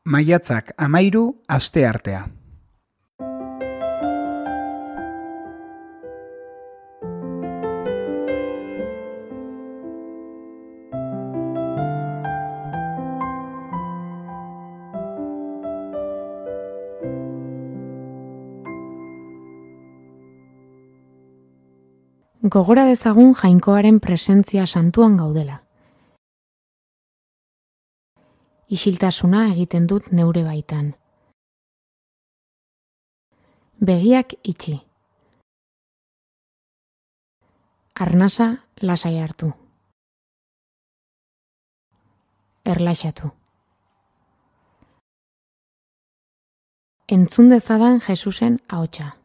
Maiatzak 13 asteartea. Gogora dezagun Jainkoaren presentzia santuan gaudela. Isiltasuna egiten dut neure baitan. Begiak itxi. Arnasa lasai hartu. Erlaxatu. Entzun dezadan Jesusen ahotsa.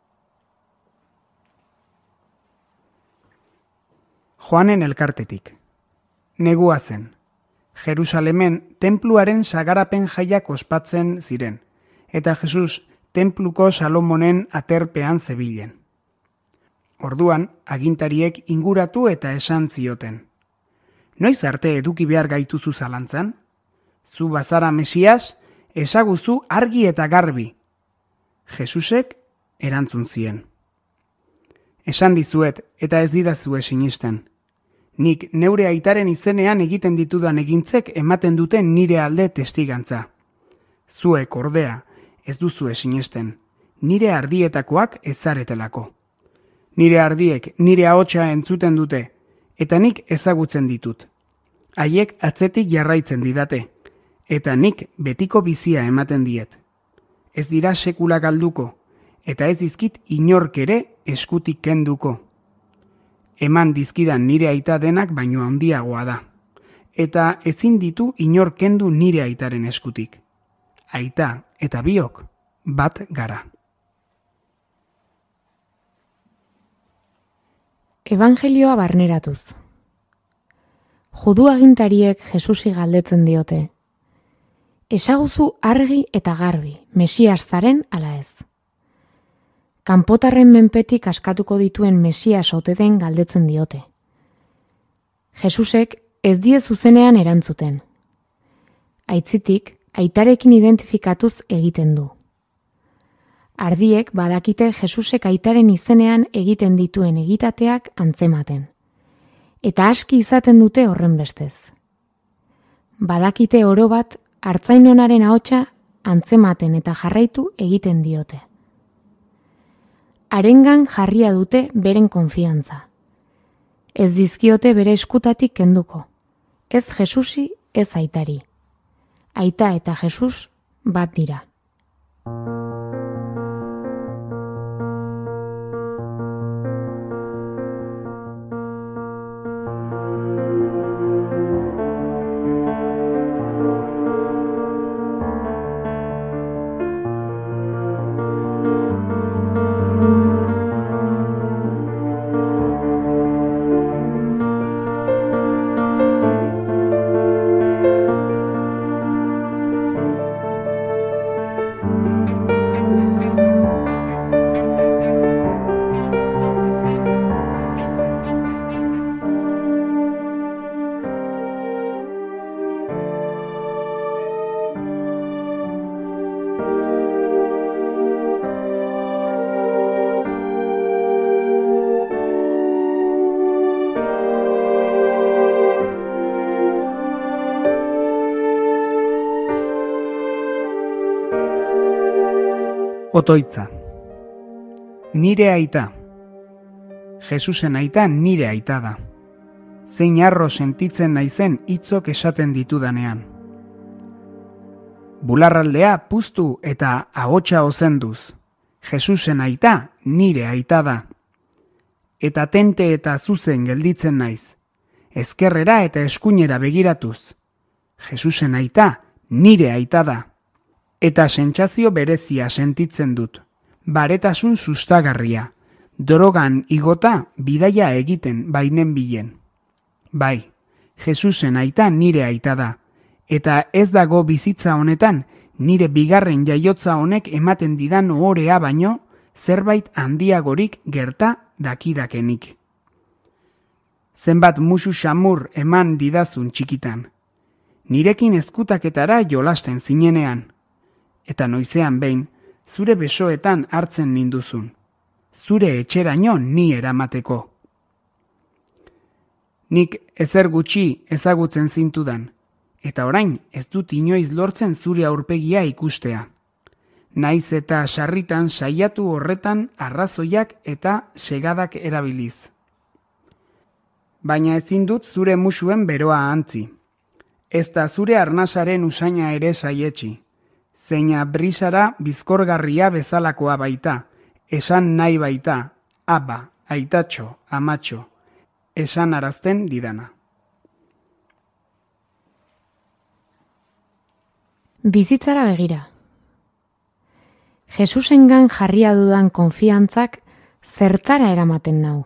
Joanen elkartetik. Negua zen. Jerusalemen tenpluaren sagarapen jaiak ospatzen ziren, eta Jesus tenpluko Salomonen aterpean zebilen. Orduan, agintariek inguratu eta esan zioten. Noiz arte eduki behar gaituzu zalantzan? Zu bazara Mesias, ezaguzu argi eta garbi. Jesusek erantzun zien. Esan dizuet eta ez didazue sinisten. Nik neure aitaren izenean egiten ditudan egintzek ematen duten nire alde testigantza. Zuek ordea, ez duzue sinisten, nire ardietakoak ez zaretelako. Nire ardiek nire ahotsa entzuten dute, eta nik ezagutzen ditut. Haiek atzetik jarraitzen didate, eta nik betiko bizia ematen diet. Ez dira sekula galduko, eta ez dizkit inork ere eskutik kenduko. Eman dizkidan nire aita denak baino handiagoa da, eta ezin ditu inor kendu nire aitaren eskutik. Aita eta biok bat gara. Evangelioa barneratuz. Judu agintariek Jesusi galdetzen diote. Ezaguzu argi eta garbi, Mesias zaren ala ez. Kanpotarren menpetik askatuko dituen Mesias ote den galdetzen diote. Jesusek ez die zuzenean erantzuten. Aitzitik, aitarekin identifikatuz egiten du. Ardiek badakite Jesusek aitaren izenean egiten dituen egitateak antzematen. Eta aski izaten dute horren bestez. Badakite oro bat artzainonaren ahotsa antzematen eta jarraitu egiten diote. Harengan jarria dute beren konfiantza. Ez dizkiote bere eskutatik kenduko. Ez Jesusi, ez aitari. Aita eta Jesus bat dira. Otoitza. Nire aita. Jesusen aita nire aita da. Zein harro sentitzen naizen hitzok esaten ditudanean. Bularraldea puztu eta ahotsa ozenduz. Jesusen aita nire aita da. Eta tente eta zuzen gelditzen naiz. Ezkerrera eta eskuinera begiratuz. Jesusen aita nire aita da. Eta sentsazio berezia sentitzen dut. Baretasun sustagarria. Drogan igota bidaia egiten bainen bilen. Bai, Jesusen aita nire aita da. Eta ez dago bizitza honetan, nire bigarren jaiotza honek ematen didan ohorea baino, zerbait handiagorik gerta dakidakenik. Zenbat musu xamur eman didazun txikitan. nirekin ezkutaketara jolasten zinenean, eta noizean behin, zure besoetan hartzen ninduzun, zure etxeraino ni eramateko. Nik ezer gutxi ezagutzen zintudan, eta orain ez dut inoiz lortzen zure aurpegia ikustea. Naiz eta sarritan saiatu horretan arrazoiak eta segadak erabiliz. Baina ezin dut zure musuen beroa antzi. Ez da zure arnasaren usaina ere saietsi. Zeina brisara bizkorgarria bezalakoa baita, esan nahi baita, aba, aitatxo, amatxo, esan arazten didana. Bizitzara begira. Jesusengan jarria dudan konfiantzak zertara eramaten nau.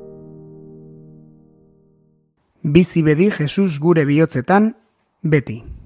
Bizi bedi Jesus gure bihotzetan, beti.